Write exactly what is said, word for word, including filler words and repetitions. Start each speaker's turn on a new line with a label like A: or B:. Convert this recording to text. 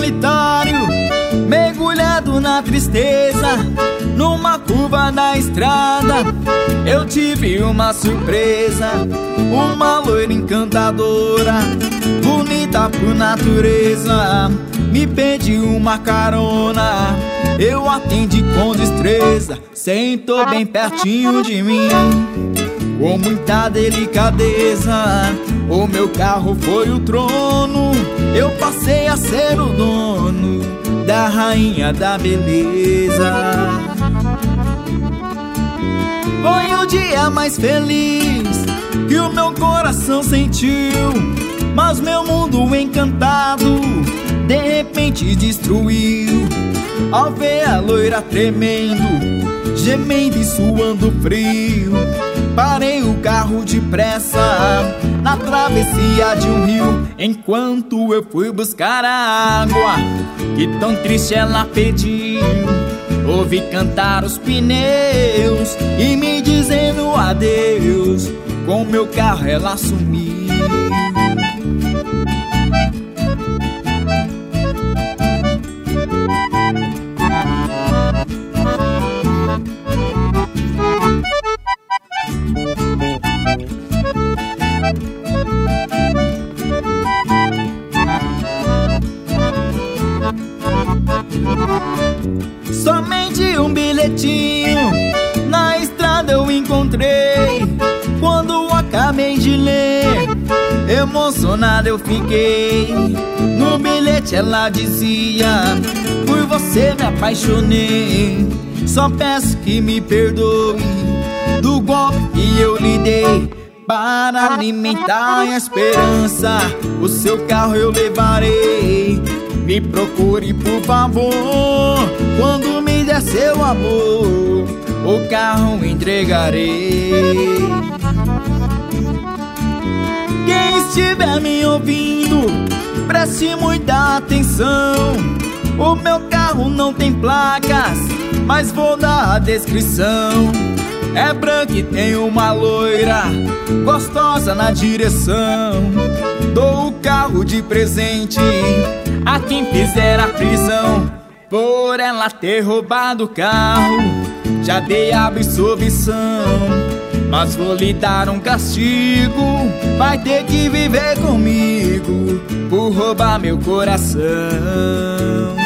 A: solitário, mergulhado na tristeza. Numa curva da estrada eu tive uma surpresa. Uma loira encantadora, bonita por natureza, me pediu uma carona. Eu atendi com destreza, sentou bem pertinho de mim, com muita delicadeza. O meu carro foi o trono, eu passei a ser o dono da rainha da beleza. Foi o dia mais feliz que o meu coração sentiu, mas meu mundo encantado de repente destruiu. Ao ver a loira tremendo, gemendo e suando frio, parei o carro depressa na travessia de um rio. Enquanto eu fui buscar a água que tão triste ela pediu, ouvi cantar os pneus e me dizendo adeus. Com meu carro ela sumiu. Somente um bilhetinho na estrada eu encontrei. Quando acabei de ler, emocionado eu fiquei. No bilhete ela dizia: por você me apaixonei, só peço que me perdoe do golpe que eu lhe dei. Para alimentar a esperança, o seu carro eu levarei. Me procure por favor, quando me der seu amor, o carro entregarei. Quem estiver me ouvindo, preste muita atenção. O meu carro não tem placas, mas vou dar a descrição. É branco e tem uma loira gostosa na direção. Dou o carro de presente a quem fizer a prisão por ela ter roubado o carro. Já dei a absolvição, mas vou lhe dar um castigo. Vai ter que viver comigo por roubar meu coração.